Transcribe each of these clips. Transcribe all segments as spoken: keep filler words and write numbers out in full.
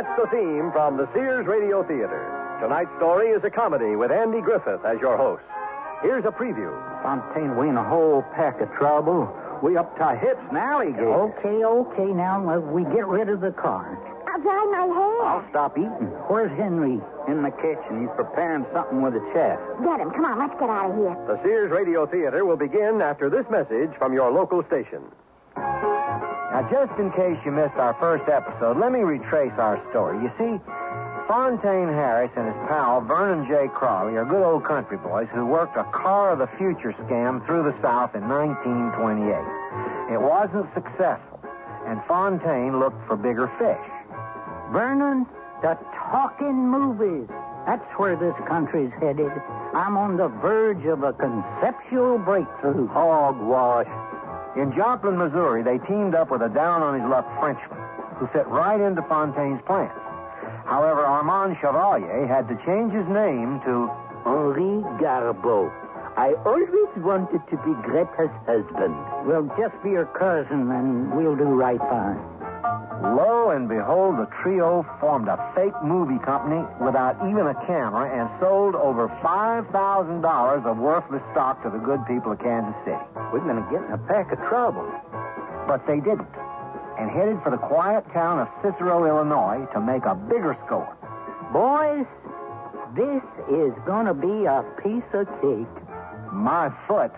That's the theme from the Sears Radio Theater. Tonight's story is a comedy with Andy Griffith as your host. Here's a preview. Fontaine, we in a whole pack of trouble. We up to our hips now, alligator. Okay, okay, now uh, we get rid of the car. I'll dry my hair. I'll stop eating. Where's Henry? In the kitchen. He's preparing something with a chef. Get him. Come on, let's get out of here. The Sears Radio Theater will begin after this message from your local station. Now, just in case you missed our first episode, let me retrace our story. You see, Fontaine Harris and his pal Vernon J. Crawley are good old country boys who worked a Car of the Future scam through the South in nineteen twenty-eight. It wasn't successful, and Fontaine looked for bigger fish. Vernon, the talking movies. That's where this country's headed. I'm on the verge of a conceptual breakthrough. Hogwash. In Joplin, Missouri, they teamed up with a down-on-his-luck Frenchman who fit right into Fontaine's plans. However, Armand Chevalier had to change his name to Henri Garbeau. I always wanted to be Greta's husband. Well, just be her cousin, and we'll do right fine. Lo and behold, the trio formed a fake movie company without even a camera and sold over five thousand dollars of worthless stock to the good people of Kansas City. We're going to get in a pack of trouble. But they didn't, and headed for the quiet town of Cicero, Illinois, to make a bigger score. Boys, this is going to be a piece of cake. My foot.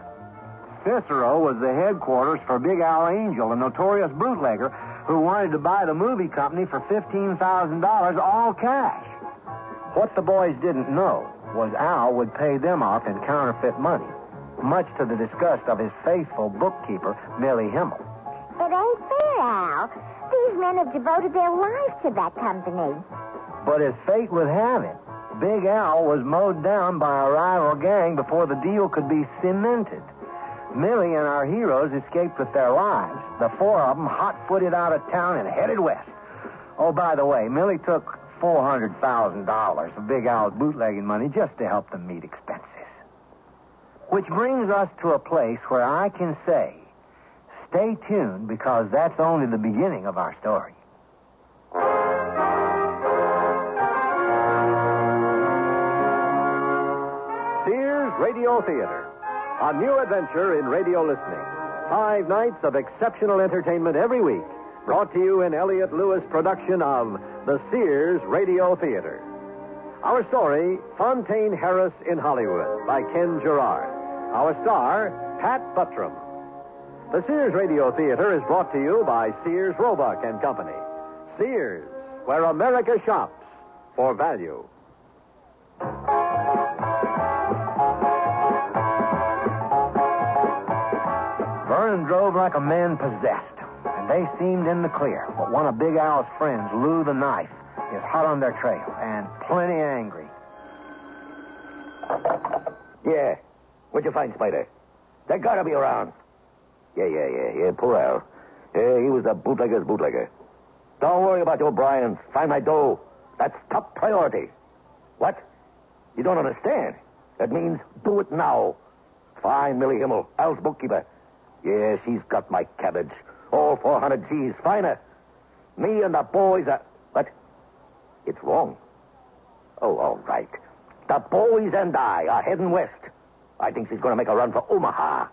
Cicero was the headquarters for Big Al Angel, a notorious bootlegger who wanted to buy the movie company for fifteen thousand dollars all cash. What the boys didn't know was Al would pay them off in counterfeit money, much to the disgust of his faithful bookkeeper, Millie Himmel. It ain't fair, Al. These men have devoted their lives to that company. But as fate would have it, Big Al was mowed down by a rival gang before the deal could be cemented. Millie and our heroes escaped with their lives, the four of them hot-footed out of town and headed west. Oh, by the way, Millie took four hundred thousand dollars of Big Al's bootlegging money just to help them meet expenses. Which brings us to a place where I can say, stay tuned, because that's only the beginning of our story. Sears Radio Theater. A new adventure in radio listening. Five nights of exceptional entertainment every week. Brought to you in Elliott Lewis production of the Sears Radio Theater. Our story, Fontaine Harris in Hollywood, by Ken Gerard. Our star, Pat Buttram. The Sears Radio Theater is brought to you by Sears Roebuck and Company. Sears, where America shops for value. Vernon drove like a man possessed, and they seemed in the clear. But one of Big Al's friends, Lou the Knife, is hot on their trail and plenty angry. Yeah. What'd you find, Spider? They gotta be around. Yeah, yeah, yeah, yeah. Poor Al. Yeah, he was the bootlegger's bootlegger. Don't worry about the O'Briens. Find my dough. That's top priority. What? You don't understand? That means do it now. Find Millie Himmel, Al's bookkeeper. Yeah, she's got my cabbage. All four hundred G's. Find her. Me and the boys are... What? It's wrong. Oh, all right. The boys and I are heading west. I think she's going to make a run for Omaha.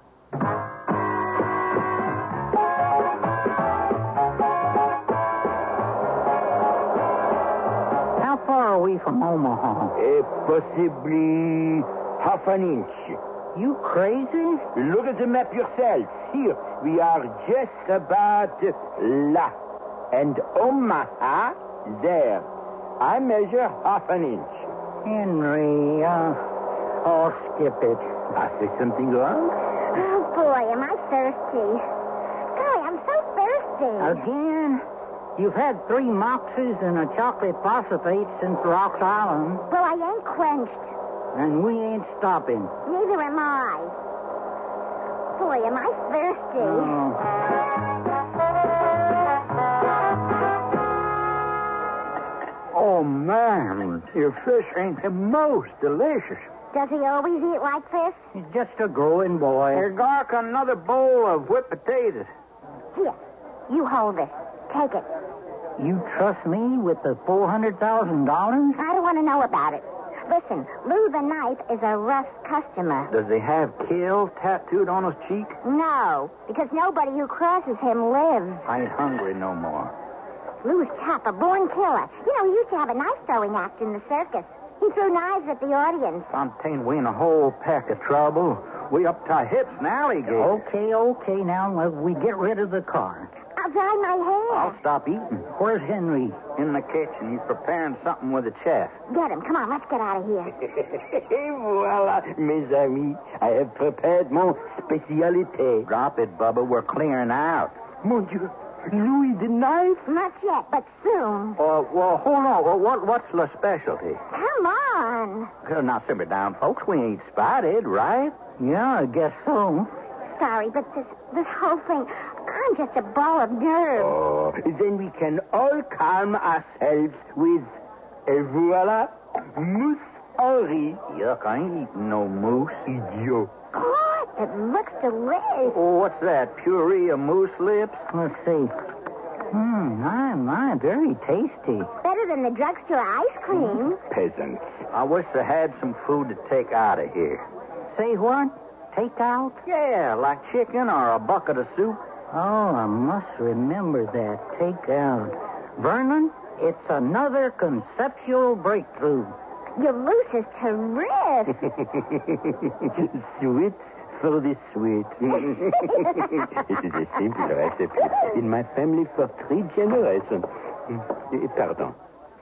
How far are we from Omaha? Uh, possibly half an inch. You crazy? Look at the map yourself. Here, we are just about là. And Omaha, there. I measure half an inch. Henry, uh, oh, skip it. I say something wrong? Oh, boy, am I thirsty. Golly, I'm so thirsty. Again? You've had three moxies and a chocolate phosphate since Rock Island. Well, I ain't quenched. And we ain't stopping. Neither am I. Boy, am I thirsty. Oh, oh man, your fish ain't the most delicious. Does he always eat like this? He's just a growing boy. Here, Gark, another bowl of whipped potatoes. Here, you hold this. Take it. You trust me with the four hundred thousand dollars? I don't want to know about it. Listen, Lou the Knife is a rough customer. Does he have kill tattooed on his cheek? No, because nobody who crosses him lives. I ain't hungry no more. Lou's chap, a born killer. You know, he used to have a knife throwing act in the circus. He threw knives at the audience. Fontaine, we in a whole pack of trouble. We up to our hips now, alligator. Okay, okay, now uh, we get rid of the car. I'll dry my hair. I'll stop eating. Where's Henry? In the kitchen. He's preparing something with a chef. Get him. Come on, let's get out of here. Voila, mes amis. I have prepared mon spécialité. Drop it, Bubba. We're clearing out. Mon Dieu, Louis the Knife? Not yet, but soon. Oh, well, hold on. Well, what, what's the specialty? Come on. Uh, now, simmer down, folks. We ain't spotted, right? Yeah, I guess so. Sorry, but this this whole thing, I'm just a ball of nerves. Oh, then we can all calm ourselves with, et voila, Mousse Henri. Yuck, I ain't eating no moose. Idiot. God, it looks delicious. Oh, what's that? Puree of moose lips? Let's see. Hmm, my, my, very tasty. Better than the drugstore ice cream. Peasants. I wish they had some food to take out of here. Say what? Take out? Yeah, like chicken or a bucket of soup. Oh, I must remember that. Take out. Vernon, it's another conceptual breakthrough. Your loose is terrific. Sweet for the sweet. It is a simple recipe. In my family for three generations. Eh, Pardon.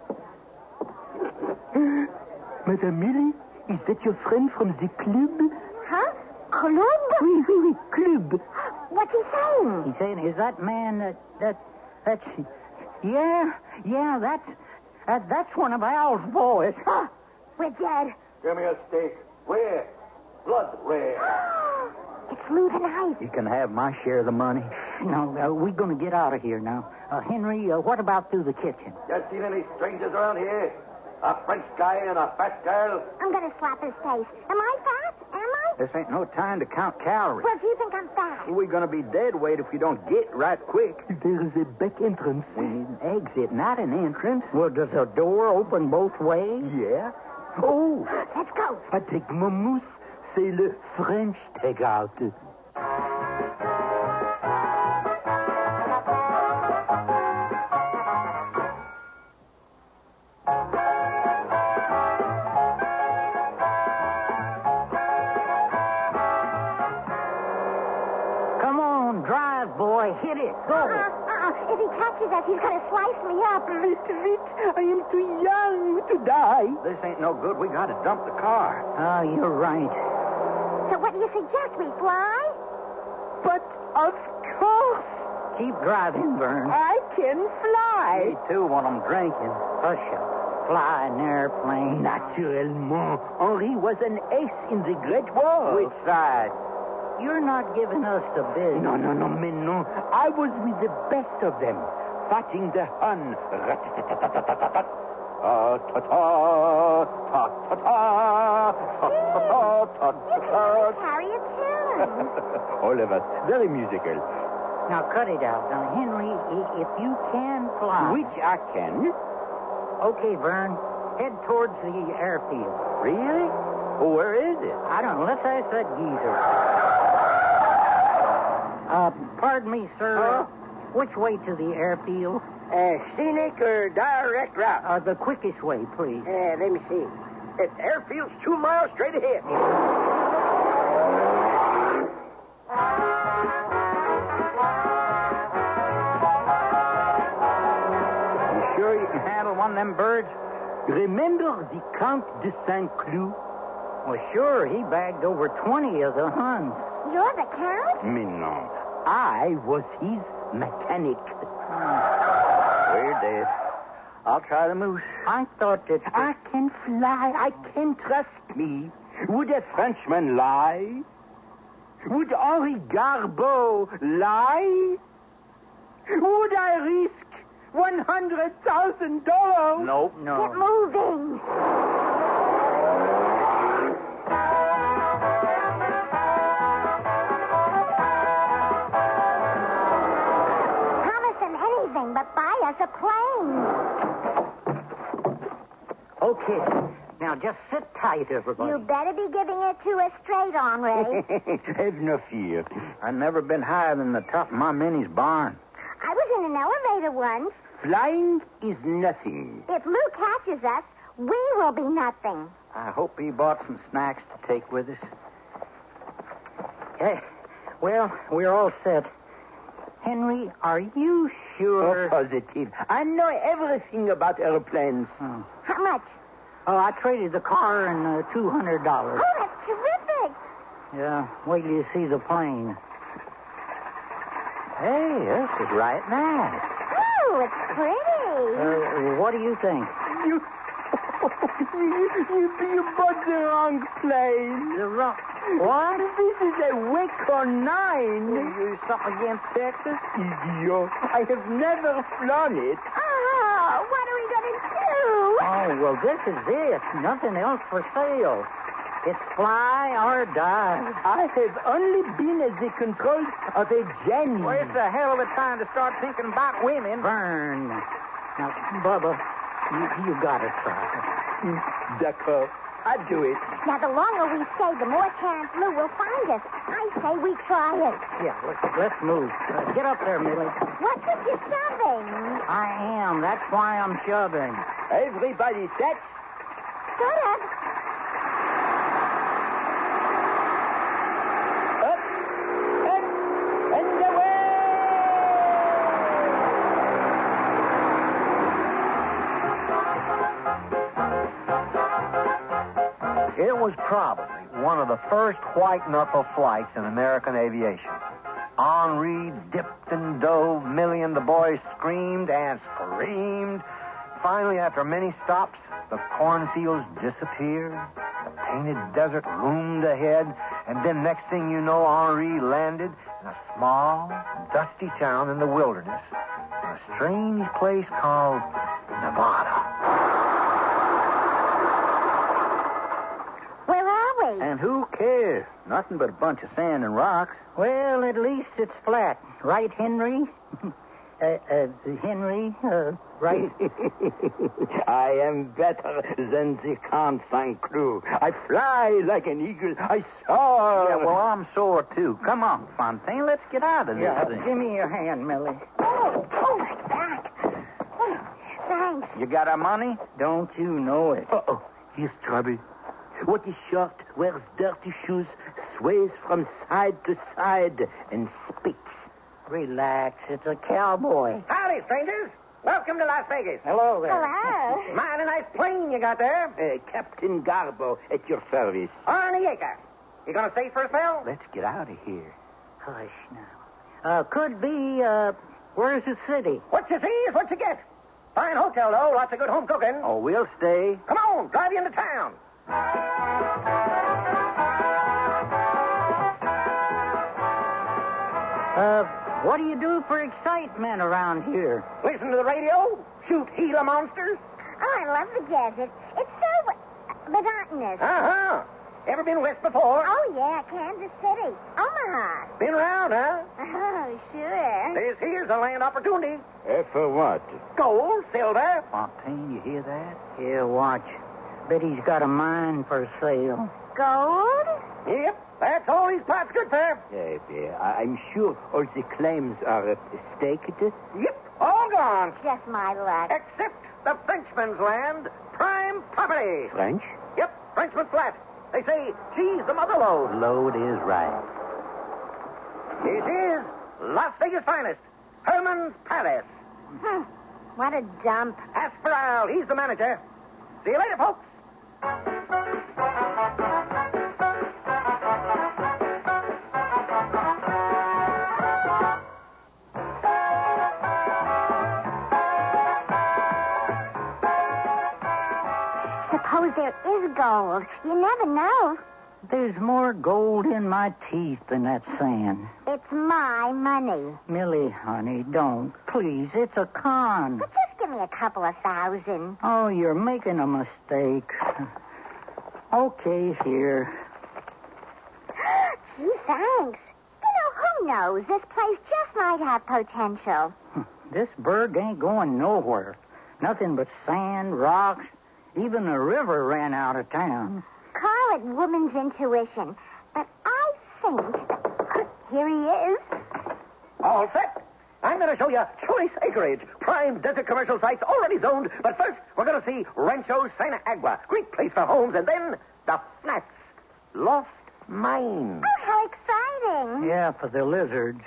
Madame Millie, is that your friend from the club? Huh? Club? Oui, oui, oui, club. What's he saying? He's saying, is that man that, that, that's, yeah, yeah, that's, that, that's one of Al's boys. Huh? We're dead. Give me a steak. Where? Blood, where? It's Lou the Knife. You can have my share of the money. No, uh, we're going to get out of here now. Uh, Henry, uh, what about through the kitchen? You seen any strangers around here? A French guy and a fat girl? I'm going to slap his face. Am I fat? Am I? This ain't no time to count calories. Well, do you think I'm fat? We're going to be dead weight if we don't get right quick. There is a back entrance. We need an exit, not an entrance. Well, does the door open both ways? Yeah. Oh, Let's go. I take mon mousse. C'est le French takeout. Come on, drive, boy. Hit it. Go. Uh-uh, uh-uh. If he catches us, he's going to slice me up. Vite, vite. I am too young to die. This ain't no good. We got to dump the car. Ah, you're right. So what do you suggest? We fly? But of course, Keep driving, Vern. I can fly. Me too when I'm drinking. Hush up. Fly an airplane. Naturellement, Henri was an ace in the Great War. Which side? You're not giving us the biz. No, no, no, mais non. I was with the best of them, fighting the Hun. Rat-ta-ta-ta-ta-ta-ta. Ta-ta-ta, ta-ta-ta, ta-ta-ta, You can ta-ta-ta. carry a tune. All of us, very musical. Now, cut it out. Now, Henry, i- if you can fly... Which I can. Okay, Vern. Head towards the airfield. Really? Well, where is it? I don't know. Let's ask that geezer. Uh, pardon me, sir. Huh? Which way to the airfield? Uh, scenic or direct route? Uh, the quickest way, please. Uh, let me see. The airfield's two miles straight ahead. You sure you can handle one of them birds? Remember the Count de Saint-Cloud? Well, sure. He bagged over twenty of the Huns. You're the Count? Mais non. I was his mechanic. We're dead. I'll try the moose. I thought that... I can fly. I can trust me. Would a Frenchman lie? Would Henri Garbeau lie? Would I risk one hundred thousand dollars? Nope. Get No. moving. Promise him anything but buy us a plane. Okay. Now, just sit tight, everybody. You better be giving it to us straight on, Ray. Have no fear. I've never been higher than the top of my Minnie's barn. I was in an elevator once. Flying is nothing. If Lou catches us, we will be nothing. I hope he bought some snacks to take with us. Hey, well, we're all set. Henry, are you sure? Oh, positive. I know everything about airplanes. Oh. How much? Oh, I traded the car and uh, two hundred dollars. Oh, that's terrific. Yeah, wait till you see the plane. Hey, this is right nice. Oh, it's pretty. Uh, what do you think? You, you, you, you bought the wrong plane. The wrong... What? This is a Waco nine. You something against Texas? Idiot. I have never flown it. Oh, what are we going to do? Oh, well, this is it. Nothing else for sale. It's fly or die. I have only been at the controls of a Jenny. Well, it's a hell of a time to start thinking about women. Burn. Now, Bubba, you, you got to try. D'accord. I'll do it. Now, the longer we stay, the more chance Lou will find us. I say we try it. Yeah, let's, let's move. Uh, get up there, Millie. What's with you shoving? I am. That's why I'm shoving. Everybody set? Shut up. Up, up, and away! It was probably one of the first white-knuckle flights in American aviation. Henri dipped and dove. Millie and the boys screamed and screamed. Finally, after many stops, the cornfields disappeared. The painted desert loomed ahead. And then next thing you know, Henri landed in a small, dusty town in the wilderness in a strange place called Nevada. Where are we? And who cares? Nothing but a bunch of sand and rocks. Well, at least it's flat. Right, Henry? uh, uh, Henry, uh, right? I am better than the Consang crew. I fly like an eagle. I soar. Yeah, well, I'm sore, too. Come on, Fontaine. Let's get out of this Yeah, thing. give me your hand, Millie. Oh, oh, my back. Oh, thanks. You got our money? Don't you know it? Uh-oh. Here's trouble. What is short, wears dirty shoes, sways from side to side, and speaks. Relax. It's a cowboy. Howdy, strangers. Welcome to Las Vegas. Hello there. Hello. Mighty nice plane you got there. Uh, Captain Garbo at your service. Arnie Yeager. You gonna stay for a spell? Let's get out of here. Hush now. Uh, could be, uh, where's the city? What you see is what you get. Fine hotel, though. Lots of good home cooking. Oh, we'll stay. Come on, drive you into town. Uh, what do you do for excitement around here? Listen to the radio. Shoot Gila monsters. Oh, I love the desert. It's so monotonous. Uh-huh. Ever been west before? Oh, yeah, Kansas City. Omaha. Been around, huh? Oh, sure. This here's a land opportunity. Uh, for what? Gold, silver. Fontaine, you hear that? Here, watch. Bet he's got a mine for sale. Gold? Yep, that's all these plots good for. Yeah, yeah. I- I'm sure all the claims are uh, staked. Yep, all gone. Just my luck. Except the Frenchman's land, prime property. French? Yep, Frenchman's flat. They say she's the mother lode. Load is right. This is Las Vegas finest, Herman's Palace. Hmm. What a dump. Ask for Al. He's the manager. See you later, folks. Suppose there is gold. You never know. There's more gold in my teeth than that sand. It's my money. Millie, honey, don't. Please, it's a con. But just give me a couple of thousand. Oh, you're making a mistake. Okay, here. Gee, thanks. You know, who knows? This place just might have potential. This burg ain't going nowhere. Nothing but sand, rocks. Even the river ran out of town. Call it woman's intuition. But I think... Here he is. All set. I'm going to show you choice acreage. Prime desert commercial sites already zoned. But first, we're going to see Rancho Santa Agua. Great place for homes. And then the flats. Lost Mine. Oh, how exciting. Yeah, for the lizards.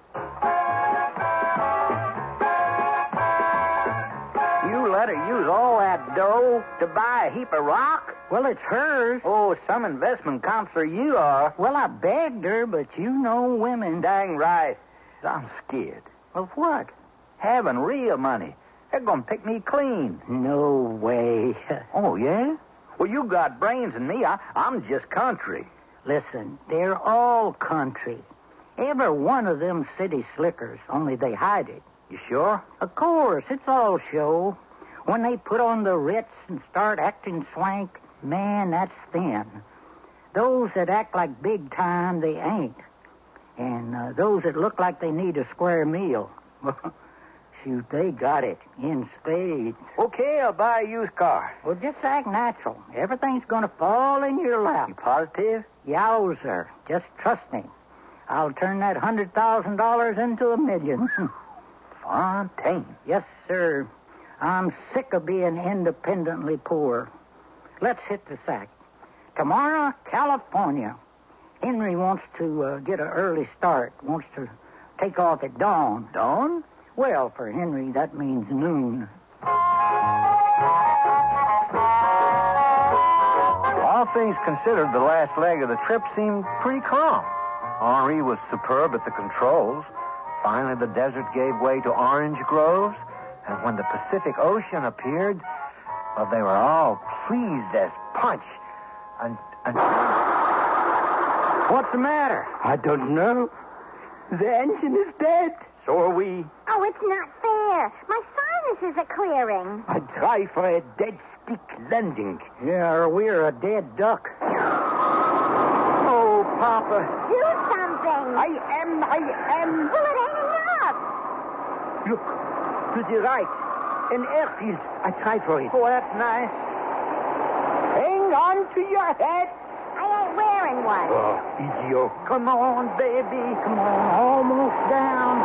You let her use all that dough to buy a heap of rock? Well, it's hers. Oh, some investment counselor you are. Well, I begged her, but you know women. Dang right. I'm scared. Of what? Having real money. They're going to pick me clean. No way. Oh, yeah? Well, you got brains in me. I, I'm just country. Listen, they're all country. Every one of them city slickers, only they hide it. You sure? Of course, it's all show. When they put on the Ritz and start acting swank, man, that's thin. Those that act like big time, they ain't. And uh, those that look like they need a square meal, shoot, they got it in spades. Okay, I'll buy a used car. Well, just act natural. Everything's going to fall in your lap. You positive? Yowzer. Just trust me. I'll turn that one hundred thousand dollars into a million. Fontaine. Yes, sir. I'm sick of being independently poor. Let's hit the sack. Tomorrow, California. Henry wants to uh, get an early start, wants to take off at dawn. Dawn? Well, for Henry, that means noon. All things considered, the last leg of the trip seemed pretty calm. Henri was superb at the controls. Finally, the desert gave way to orange groves, and when the Pacific Ocean appeared, well, they were all pleased as punch. And, and... What's the matter? I don't know. The engine is dead. So are we. Oh, it's not fair. My sinuses are clearing. I try for a dead stick landing. Yeah, or we're a dead duck. Oh, Papa. Do something. I am, I am. Well, it ain't enough. Look, to the right. An airfield. I try for it. Oh, that's nice. Hang on to your head. I ain't wearing one. Oh, idiot. Come on, baby. Come on. Almost down.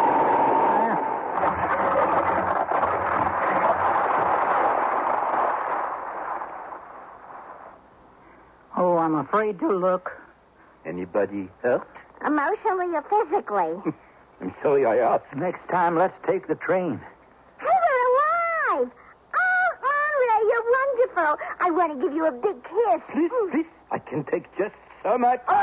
Oh, I'm afraid to look. Anybody hurt? Emotionally or physically? I'm sorry I asked. Next time, let's take the train. Hey, we're alive. Oh, Henri, you're wonderful. I want to give you a big kiss. Please, please. I can take just so much. Oh,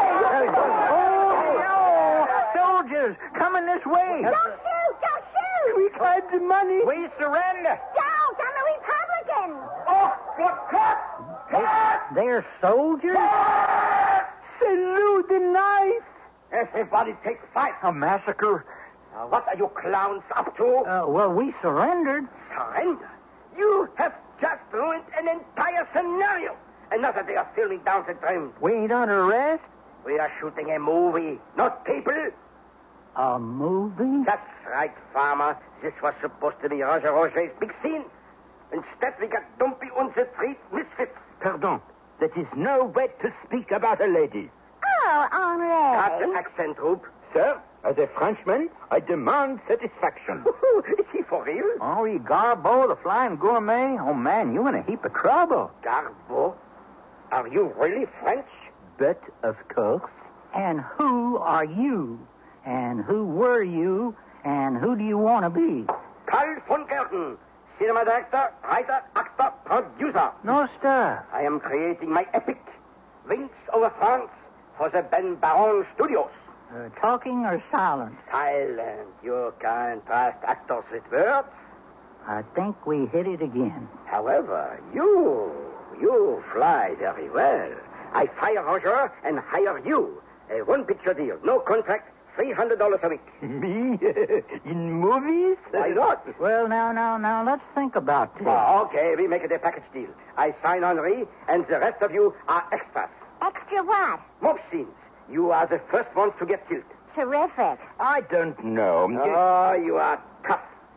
no! Soldiers, coming this way. Don't shoot! Don't shoot! We claim the money. We surrender. Don't! I'm a Republican. Oh, what? Cut! They're soldiers? Salute the knife. Everybody take fight. A massacre? Now, what are you clowns up to? Uh, well, we surrendered. Surrender? You have just ruined an entire scenario. Another day of filming down the drain. We ain't under arrest? We are shooting a movie, not people. A movie? That's right, farmer. This was supposed to be Roger Roger's big scene. Instead, we got Dumpy and the three misfits. Pardon. That is no way to speak about a lady. Oh, Henri. Cut the accent, Rube. Sir, as a Frenchman, I demand satisfaction. Is he for real? Henri Garbeau, the flying gourmet? Oh, man, you in a heap of trouble. Garbeau? Are you really French? But, of course. And who are you? And who were you? And who do you want to be? Karl von Gerten. Cinema director, writer, actor, producer. No, sir. I am creating my epic, Wings over France, for the Ben Baron Studios. Uh, talking or silent? Silent. You can't trust actors with words. I think we hit it again. However, you, you fly very well. I fire Roger and hire you. A one-picture deal, no contract, three hundred dollars a week. Me? In movies? Why not? Well, now, now, now, let's think about this. Oh, okay, we make it a package deal. I sign Henri, and the rest of you are extras. Extra what? Mob scenes. You are the first ones to get killed. Terrific. I don't know. Oh, you are tough.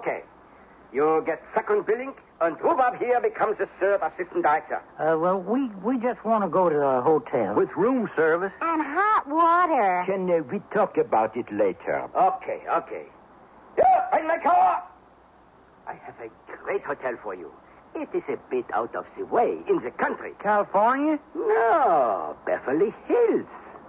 Okay. You get second billing, and Rhubarb here becomes the third assistant director. Uh, well, we, we just want to go to the hotel. With room service? And hot water. Can uh, we talk about it later? Okay, okay. Yeah, in my car! I have a great hotel for you. It is a bit out of the way in the country. California? No, Beverly Hills.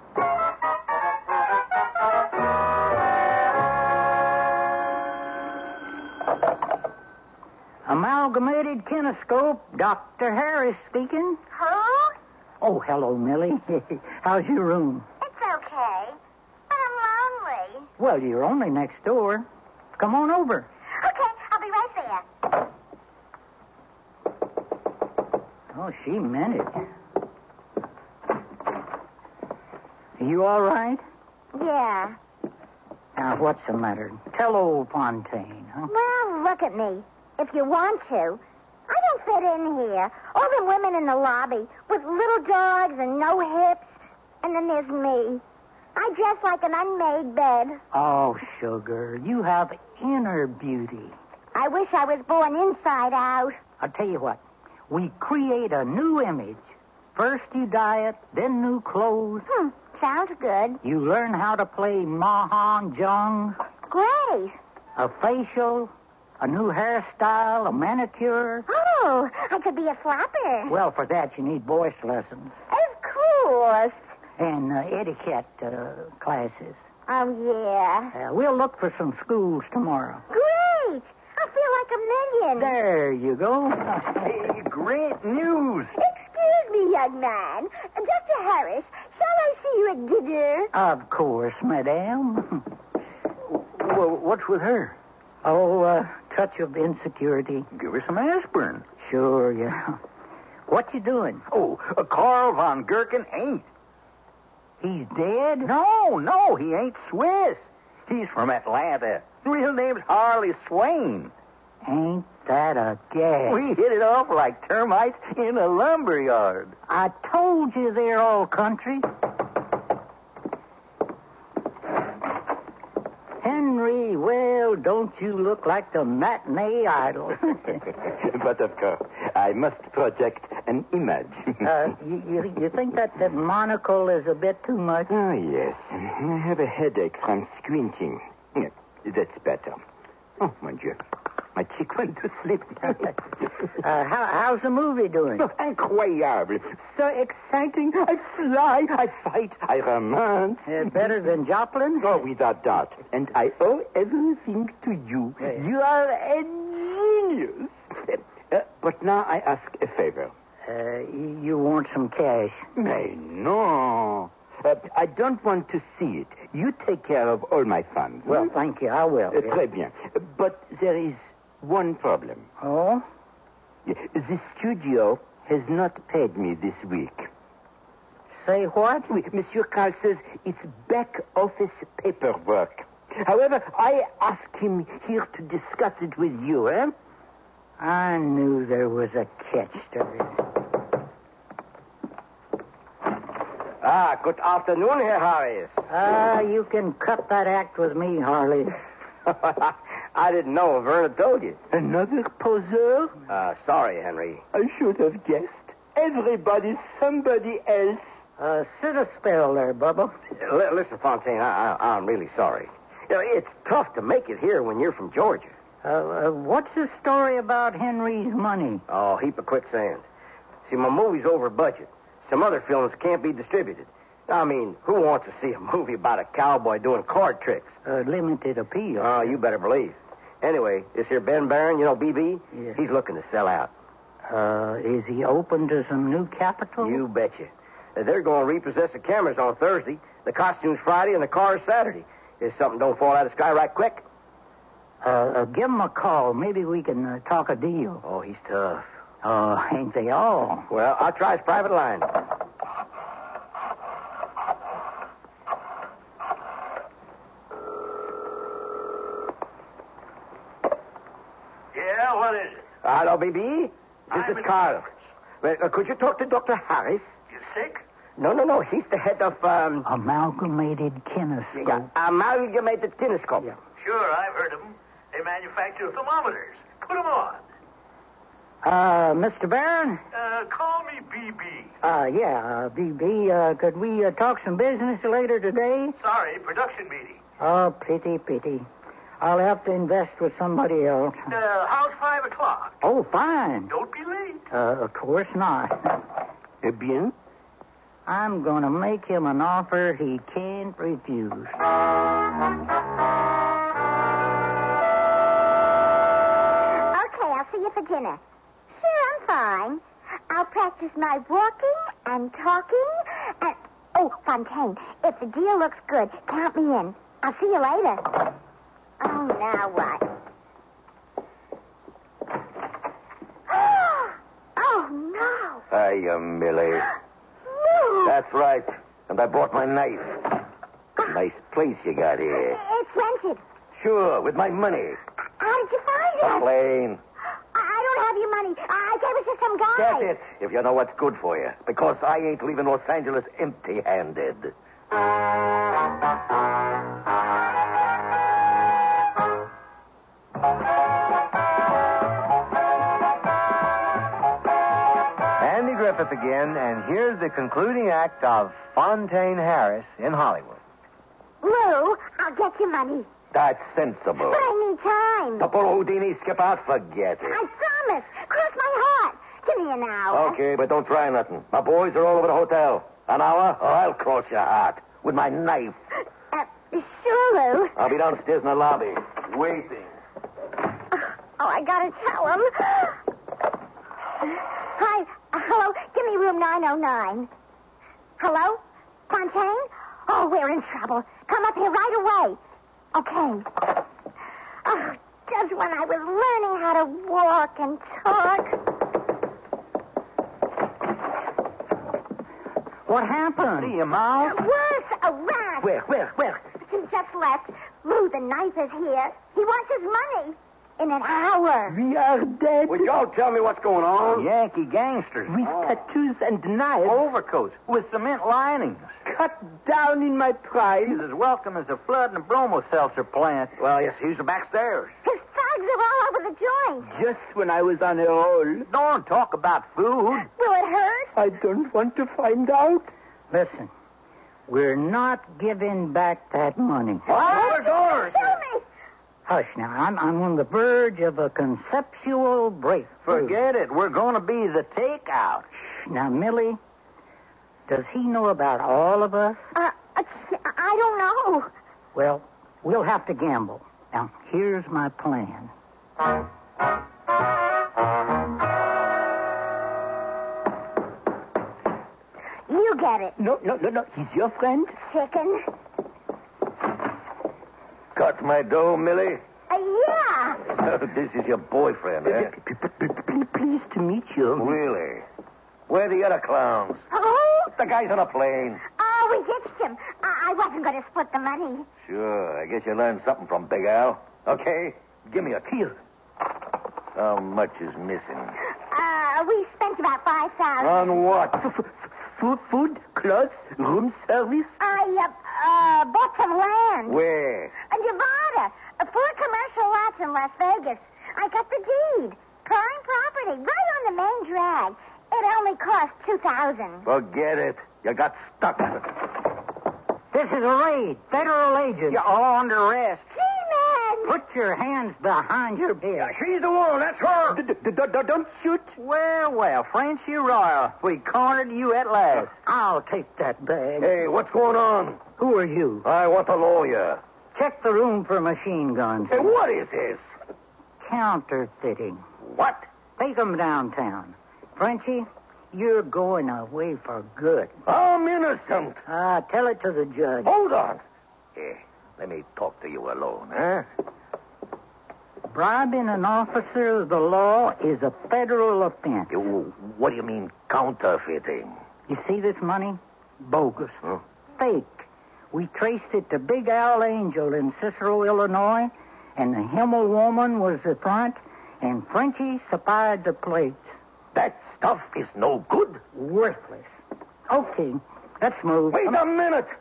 Amalgamated Kinescope, Doctor Harris speaking. Who? Oh, hello, Millie. How's your room? It's okay. But I'm lonely. Well, you're only next door. Come on over. Okay, I'll be right there. Oh, she meant it. You all right? Yeah. Now, what's the matter? Tell old Fontaine, huh? Well, look at me. If you want to. I don't fit in here. All the women in the lobby with little dogs and no hips. And then there's me. I dress like an unmade bed. Oh, sugar, you have inner beauty. I wish I was born inside out. I'll tell you what. We create a new image. First you diet, then new clothes. Hmm, sounds good. You learn how to play mahjong, Great. a facial, a new hairstyle, a manicure. Oh, I could be a flapper. Well, for that you need voice lessons Of course. and uh, etiquette uh, classes. Oh, yeah. Uh, we'll look for some schools tomorrow. Great. I feel like a million. There you go. Hey, great news. Excuse me, young man. Doctor Harris, shall I see you at dinner? Of course, madame. Well, what's with her? Oh, uh, touch of insecurity. Give her some aspirin. Sure, yeah. What you doing? Oh, uh, Carl von Gherkin ain't. He's dead? No, no, he ain't Swiss. He's from Atlanta. Real name's Harley Swain. Ain't that a gag? We hit it off like termites in a lumberyard. I told you they're all country. Henry, well, don't you look like the matinee idol? But of course, I must project an image. uh, you, you, you think that, that monocle is a bit too much? Oh, yes. I have a headache from squinting. Yeah, that's better. Oh, mon Dieu. My chick went to sleep. uh, how, how's the movie doing? Oh, incroyable. So exciting. I fly, I fight, I romance. Uh, better than Joplin? Oh, without doubt. And I owe everything to you. Yes. You are a genius. Uh, uh, but now I ask a favor. Uh, you want some cash? Mais no. Uh, I don't want to see it. You take care of all my funds. Well, hmm? thank you. I will. Uh, Très bien. But there is one problem. Oh? The studio has not paid me this week. Say what? Oui, Monsieur Carl says it's back office paperwork. However, I asked him here to discuss it with you, eh? I knew there was a catch to this. Ah, good afternoon, Herr Harris. Ah, you can cut that act with me, Harley. I didn't know. Verna told you. Another poseur? Uh, sorry, Henry. I should have guessed. Everybody's somebody else. Uh, sit a spell there, Bubba. L- listen, Fontaine, I- I- I'm really sorry. You know, it's tough to make it here when you're from Georgia. Uh, uh, what's the story about Henry's money? Oh, heap of quicksand. See, my movie's over budget. Some other films can't be distributed. I mean, who wants to see a movie about a cowboy doing card tricks? Uh, limited appeal. Oh, you better believe. Anyway, this here Ben Barron, you know B B? Yeah. He's looking to sell out. Uh, is he open to some new capital? You betcha. Uh, They're going to repossess the cameras on Thursday, the costumes Friday, and the cars Saturday. If something don't fall out of the sky right quick. Uh, uh, give him a call. Maybe we can uh, talk a deal. Oh, he's tough. Oh, ain't they all? Well, I'll try his private line. Yeah, what is it? Hello, B B. This I'm is in Carl. Well, uh, could you talk to Doctor Harris? You sick? No, no, no. He's the head of, um... Amalgamated Kinescope. Yeah, Amalgamated Kinescope. Yeah. Sure, I've heard of him. Uh, They manufacture thermometers. Put them on. Uh, Mister Barron? Uh, call me B B. Uh, yeah, uh, B B, uh, could we uh, talk some business later today? Sorry, production meeting. Oh, pity, pity. I'll have to invest with somebody else. Uh, how's five o'clock? Oh, fine. Don't be late. Uh, of course not. Eh bien? I'm going to make him an offer he can't refuse. Okay, I'll see you for dinner. Sure, I'm fine. I'll practice my walking and talking and... Oh, Fontaine, if the deal looks good, count me in. I'll see you later. Oh, now what? Oh, no. Hiya, Millie. No. That's right. And I brought my knife. Nice place you got here. It's rented. Sure, with my money. How did you find The it? plane. I I don't have your money. I gave it to some guy. Get it, if you know what's good for you. Because I ain't leaving Los Angeles empty-handed. Andy Griffith again, and here's the concluding act of Fontaine Harris in Hollywood. Lou, I'll get your money. That's sensible. But I need time. To pull Houdini skip out, forget it. I promise. Cross my heart. Give me an hour. Okay, but don't try nothing. My boys are all over the hotel. An hour, or I'll cross your heart with my knife. Uh, sure, Lou. I'll be downstairs in the lobby, waiting. Oh, I gotta tell him. Hi. Uh, hello. Give me room nine oh nine. Hello? Fontaine? Oh, we're in trouble. Come up here right away. Okay. Oh, just when I was learning how to walk and talk. What happened? See you, Mouse. Worse, a rat. Where, where, where? She just left. Lou, the knife is here. He wants his money. In an hour. We are dead. Will y'all tell me what's going on? Yankee gangsters. With tattoos and knives. Overcoats with cement linings. Cut down in my pride. He's as welcome as a flood in a bromo seltzer plant. Well, yes, he's back stairs. His thugs are all over the joint. Just when I was on a roll. Don't talk about food. Will it hurt? I don't want to find out. Listen, we're not giving back that money. What? Doors. Kill me. Hush now. I'm, I'm on the verge of a conceptual breakthrough. Forget it. We're going to be the takeout. Shh. Now, Millie, does he know about all of us? Uh, I don't know. Well, we'll have to gamble. Now, here's my plan. You get it, No, no, no, no. He's your friend? chicken. Got my dough, Millie? Uh, yeah. So this is your boyfriend, eh? Pleased to meet you. Really? Where are the other clowns? Oh? The guy's on a plane. Oh, we ditched him. I, I wasn't going to split the money. Sure, I guess you learned something from Big Al. Okay, give me a Here. How much is missing? Uh, we spent about five thousand. On what? Food, food, clothes, room service. I, uh, uh, bought some land. Where? Uh, Nevada. Uh, four commercial lots in Las Vegas. I got the deed. Prime property, right on the main drag. It only cost two thousand. Forget it. You got stuck. This is a raid. Federal agents. You're all under arrest. G-Man! Put your hands behind your beard. She's the one. That's her. D- d- d- Don't shoot. Well, well, Frenchy Royal, we cornered you at last. I'll take that bag. Hey, what's going on? Who are you? I want a lawyer. Check the room for machine guns. Hey, what is this? Counterfeiting. What? Take 'em downtown. Frenchy, you're going away for good. I'm innocent. Ah, tell it to the judge. Hold on. Here, let me talk to you alone, huh? Bribing an officer of the law is a federal offense. You, what do you mean counterfeiting? You see this money? Bogus. Huh? Fake. We traced it to Big Al Angel in Cicero, Illinois, and the Himmel woman was the front, and Frenchy supplied the plates. That stuff is no good. Worthless. Okay, let's move. Wait a minute.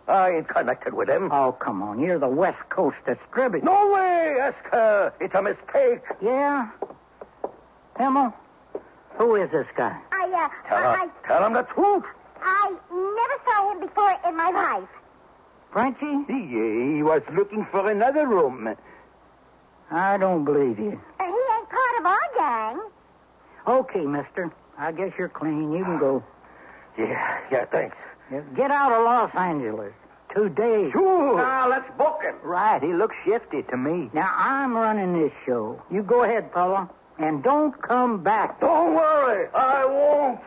I ain't connected with him. Oh, come on. You're the West Coast distributor. No way, Esther. It's a mistake. Yeah? Himmel, who is this guy? I, uh, Tell, her, I, tell him the truth. I never saw him before in my life. Frenchie? He, he was looking for another room. I don't believe you. And he ain't part of our gang. Okay, mister. I guess you're clean. You can go. Yeah, yeah, thanks. Get out of Los Angeles. Today. Sure. Now, let's book him. Right, he looks shifty to me. Now, I'm running this show. You go ahead, fella. And don't come back. Don't worry. I won't.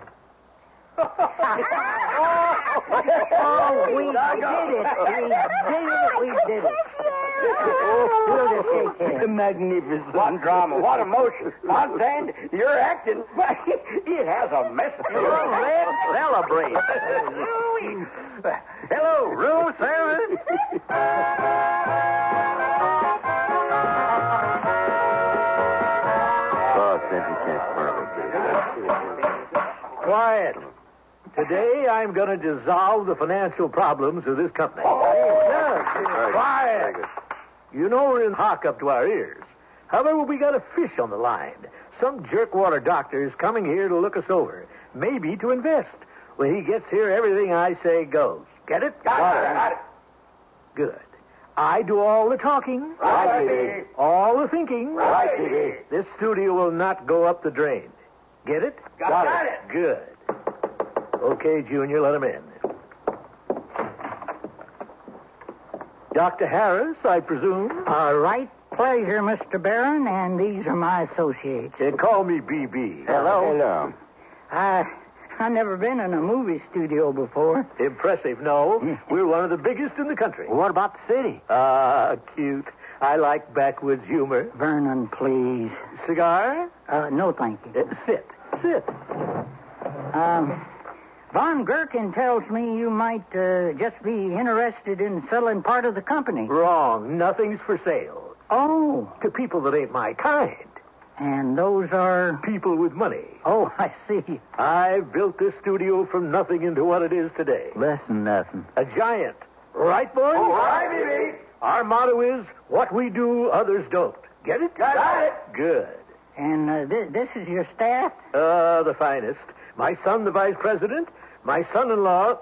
Oh, we did it. We did it. We did it. We'll just shake hands. Magnificent. What drama, what emotion. Fontaine, you're acting. It has a message. Let's celebrate. Hello, room service. Oh, Century can't smell it. Quiet. Today, I'm going to dissolve the financial problems of this company. Very Quiet. good. You know we're in hock up to our ears. However, we got a fish on the line. Some jerkwater doctor is coming here to look us over. Maybe to invest. When he gets here, everything I say goes. Get it? Got it. Got it. Good. I do all the talking. Right, Didi. All the thinking. Right, Didi. This studio will not go up the drain. Get it? Got, got it. it. Good. Okay, Junior, let him in. Doctor Harris, I presume? All right. Pleasure, Mister Barron, and these are my associates. Uh, call me B B. Hello. Hello. I I've never been in a movie studio before. Impressive, no. We're one of the biggest in the country. What about the city? Ah, cute. I like backwoods humor. Vernon, please. Cigar? Uh, no, thank you. Uh, sit. Sit. Um, Von Gherkin tells me you might uh, just be interested in selling part of the company. Wrong. Nothing's for sale. Oh, To people that ain't my kind. and those are... People with money. Oh, I see. I've built this studio from nothing into what it is today. Less than nothing. A giant. Right, boys? Oh, right, baby. Our motto is, what we do, others don't. Get it? Got it. Good. And uh, th- this is your staff? Uh, the finest. My son, the vice president. My son-in-law,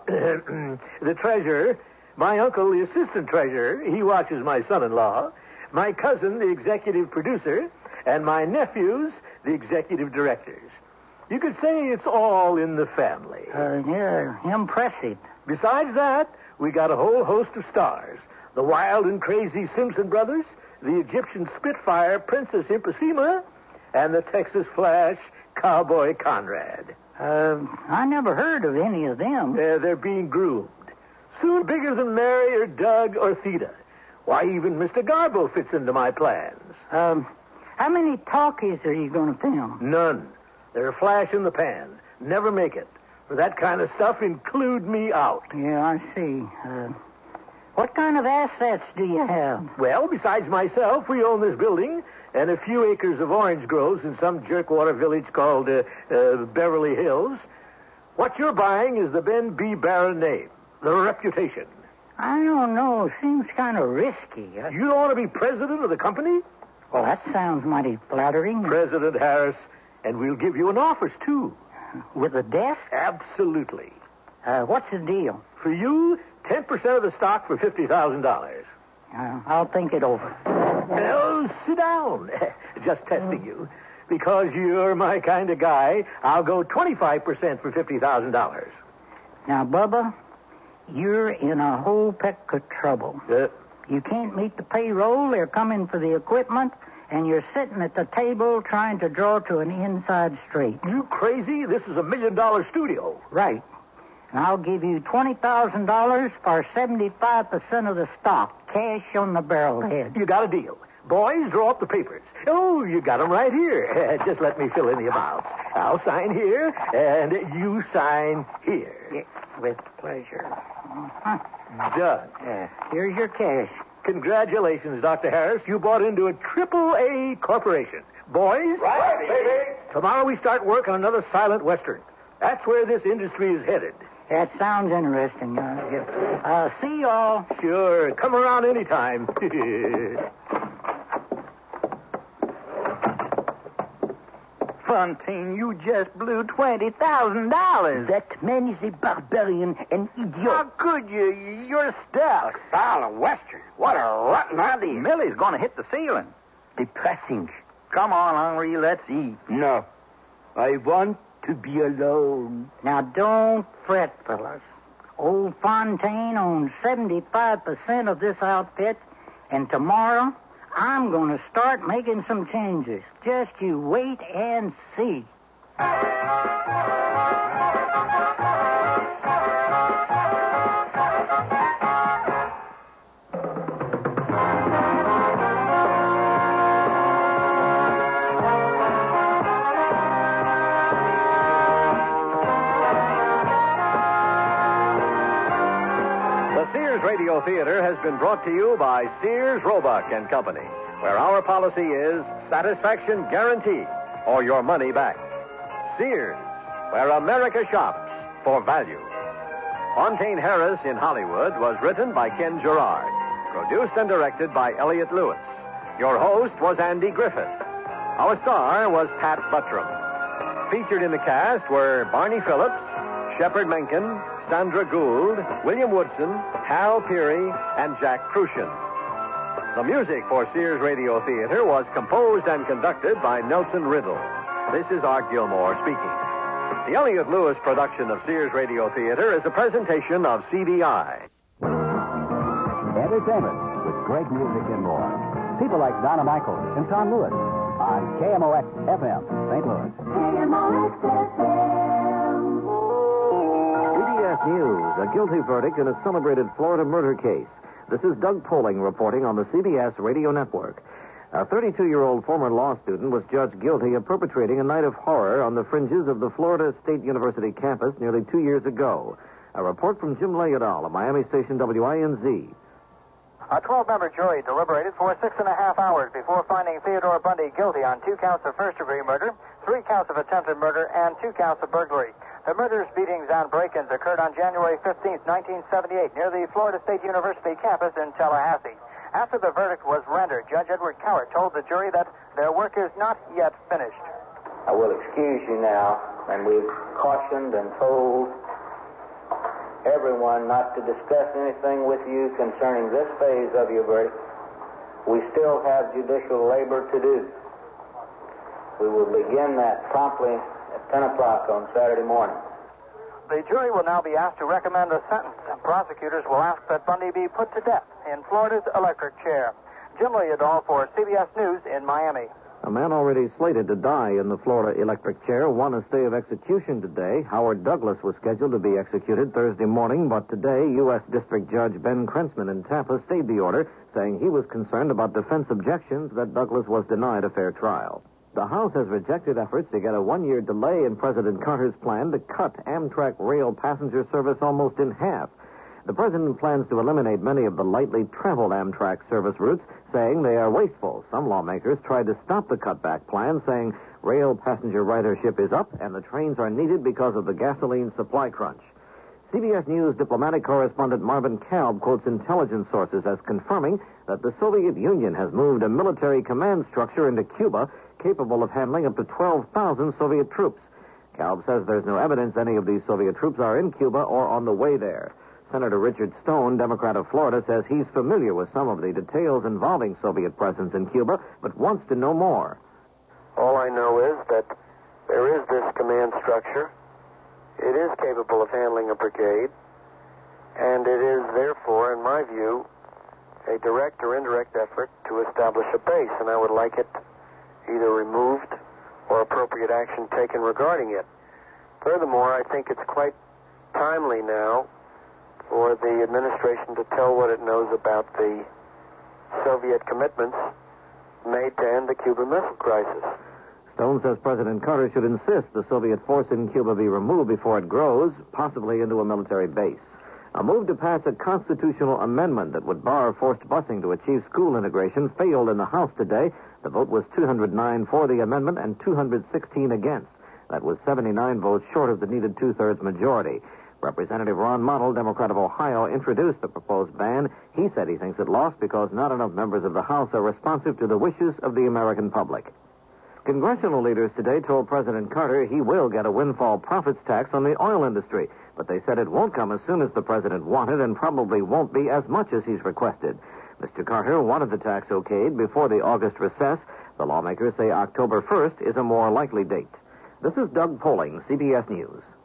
the treasurer. My uncle, the assistant treasurer. He watches my son-in-law. My cousin, the executive producer. And my nephews, the executive directors. You could say it's all in the family. Uh, yeah, impressive. Besides that, we got a whole host of stars. The wild and crazy Simpson brothers, the Egyptian Spitfire Princess Imposima, and the Texas Flash Cowboy Conrad. Uh, I never heard of any of them. Uh, they're being groomed. Soon bigger than Mary or Doug or Theta. Why, even Mister Garbo fits into my plans. Um, how many talkies are you going to film? None. They're a flash in the pan. Never make it. For that kind of stuff, include me out. Yeah, I see. Uh, what kind of assets do you have? Well, besides myself, we own this building and a few acres of orange groves in some jerkwater village called uh, uh, Beverly Hills. What you're buying is the Ben B. Barron name, the reputation. I don't know. Seems kind of risky. Uh, You don't want to be president of the company? well, that sounds mighty flattering. President Harris, and we'll give you an office, too. With a desk? Absolutely. Uh, what's the deal? For you, ten percent of the stock for fifty thousand dollars. Uh, I'll think it over. Oh, sit down. Just testing you. Because you're my kind of guy, I'll go twenty-five percent for fifty thousand dollars. Now, Bubba, you're in a whole peck of trouble. Uh, You can't meet the payroll. They're coming for the equipment, and you're sitting at the table trying to draw to an inside straight. you crazy? This is a million-dollar studio. Right. And I'll give you twenty thousand dollars for seventy-five percent of the stock, cash on the barrelhead. You got a deal. Boys, draw up the papers. Oh, you got them right here. Just let me fill in the amounts. I'll sign here, and you sign here. Yeah, with pleasure. Uh-huh. Done. Yeah, here's your cash. Congratulations, Doctor Harris. You bought into a triple A corporation. Boys, Right, baby. tomorrow we start work on another silent Western. That's where this industry is headed. That sounds interesting. Uh, uh, see y'all. Sure. Come around anytime. Fontaine, you just blew twenty thousand dollars. That man is a barbarian, an idiot. How could you? You're stuck. A silent western. What a rotten idea. Millie's going to hit the ceiling. Depressing. Come on, Henri, let's eat. No. I want to be alone. Now, don't fret, fellas. Old Fontaine owns seventy-five percent of this outfit, and tomorrow I'm going to start making some changes. Just you wait and see. Radio Theater has been brought to you by Sears Roebuck and Company, where our policy is satisfaction guaranteed or your money back. Sears, where America shops for value. Fontaine Harris in Hollywood was written by Ken Gerard, produced and directed by Elliott Lewis. Your host was Andy Griffith. Our star was Pat Buttram. Featured in the cast were Barney Phillips, Shepard Menken, Sandra Gould, William Woodson, Hal Peary, and Jack Crucian. The music for Sears Radio Theater was composed and conducted by Nelson Riddle. This is Art Gilmore speaking. The Elliott Lewis production of Sears Radio Theater is a presentation of C B I. Entertainment with great music and more. People like Donna Michaels and Tom Lewis on K M O X F M, Saint Louis. K M O X F M. C B S News, a guilty verdict in a celebrated Florida murder case. This is Doug Poling reporting on the C B S Radio Network. A thirty-two-year-old former law student was judged guilty of perpetrating a night of horror on the fringes of the Florida State University campus nearly two years ago. A report from Jim Leodal of Miami station W I N Z. A twelve-member jury deliberated for six and a half hours before finding Theodore Bundy guilty on two counts of first-degree murder, three counts of attempted murder, and two counts of burglary. The murders, beatings, and break-ins occurred on January fifteenth, nineteen seventy-eight, near the Florida State University campus in Tallahassee. After the verdict was rendered, Judge Edward Cowart told the jury that their work is not yet finished. I will excuse you now, and we've cautioned and told everyone not to discuss anything with you concerning this phase of your verdict. We still have judicial labor to do. We will begin that promptly at ten o'clock on Saturday morning. The jury will now be asked to recommend a sentence, and prosecutors will ask that Bundy be put to death in Florida's electric chair. Jim Leodal for C B S News in Miami. A man already slated to die in the Florida electric chair won a stay of execution today. Howard Douglas was scheduled to be executed Thursday morning, but today U S District Judge Ben Krentzman in Tampa stayed the order, saying he was concerned about defense objections that Douglas was denied a fair trial. The House has rejected efforts to get a one-year delay in President Carter's plan to cut Amtrak rail passenger service almost in half. The president plans to eliminate many of the lightly traveled Amtrak service routes, saying they are wasteful. Some lawmakers tried to stop the cutback plan, saying rail passenger ridership is up and the trains are needed because of the gasoline supply crunch. C B S News diplomatic correspondent Marvin Kalb quotes intelligence sources as confirming that the Soviet Union has moved a military command structure into Cuba capable of handling up to twelve thousand Soviet troops. Kalb says there's no evidence any of these Soviet troops are in Cuba or on the way there. Senator Richard Stone, Democrat of Florida, says he's familiar with some of the details involving Soviet presence in Cuba, but wants to know more. All I know is that there is this command structure. It is capable of handling a brigade, and it is therefore, in my view, a direct or indirect effort to establish a base, and I would like it either removed or appropriate action taken regarding it. Furthermore, I think it's quite timely now for the administration to tell what it knows about the Soviet commitments made to end the Cuban Missile Crisis. Stone says President Carter should insist the Soviet force in Cuba be removed before it grows, possibly into a military base. A move to pass a constitutional amendment that would bar forced busing to achieve school integration failed in the House today. The vote was two hundred nine for the amendment and two hundred sixteen against. That was seventy-nine votes short of the needed two-thirds majority. Representative Ron Model, Democrat of Ohio, introduced the proposed ban. He said he thinks it lost because not enough members of the House are responsive to the wishes of the American public. Congressional leaders today told President Carter he will get a windfall profits tax on the oil industry, but they said it won't come as soon as the president wanted and probably won't be as much as he's requested. Mister Carter wanted the tax okayed before the August recess. The lawmakers say October first is a more likely date. This is Doug Poling, C B S News.